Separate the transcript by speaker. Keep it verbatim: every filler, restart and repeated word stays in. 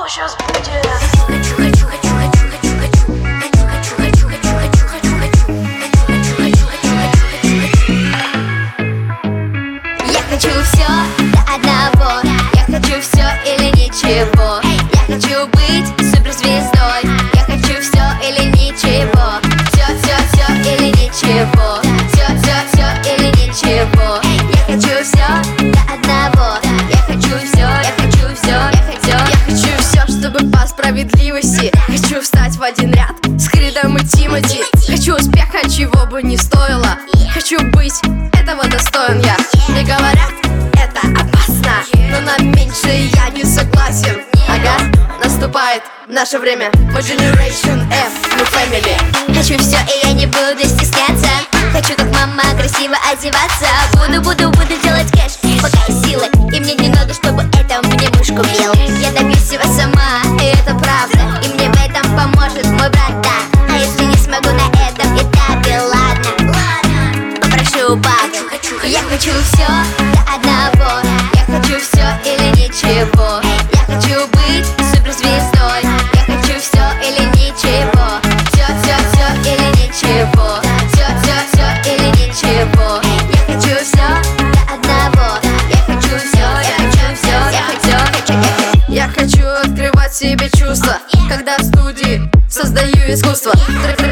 Speaker 1: что сейчас будет?
Speaker 2: Хочу, хочу, хочу, хочу, хочу, хочу, хочу, хочу, хочу, хочу, хочу, хочу, хочу, хочу, хочу. Я хочу все до одного. Я хочу все или ничего. Я хочу быть суперзвездой. Я хочу все или ничего. Все, все, все или ничего. Все, все, все или ничего. Я хочу все до одного. Я хочу все, я хочу все, я хочу.
Speaker 3: Я хочу все, чтобы по справедливости. Хочу встать в один ряд с Кридом и Тимати. Хочу успеха, чего бы ни стоило. Хочу быть этого достоин я. Мне говорят, это опасно, но на меньшее я не согласен. Ага, наступает наше время. Мы Generation F, мы Family.
Speaker 2: Хочу все, и я не буду стесняться. Хочу как мама красиво одеваться. Буду, буду, буду делать кэш, пока есть силы. И мне не надо, чтобы это мне муж купил. Я добьюсь всего сама, и это правда. И мне в этом поможет мой брат, да. А если не смогу на этом этапе, ладно, ладно, попрошу у папы. Я хочу все до одного. Я хочу все или ничего. Я хочу быть суперзвездой. Я хочу все или ничего. Все, все, все или ничего. Все, все, все или ничего. Я хочу все до одного. Я хочу все, я хочу все, я хочу, хочу, я хочу.
Speaker 3: Я хочу открывать в себе чувства, когда в студии создаю искусство.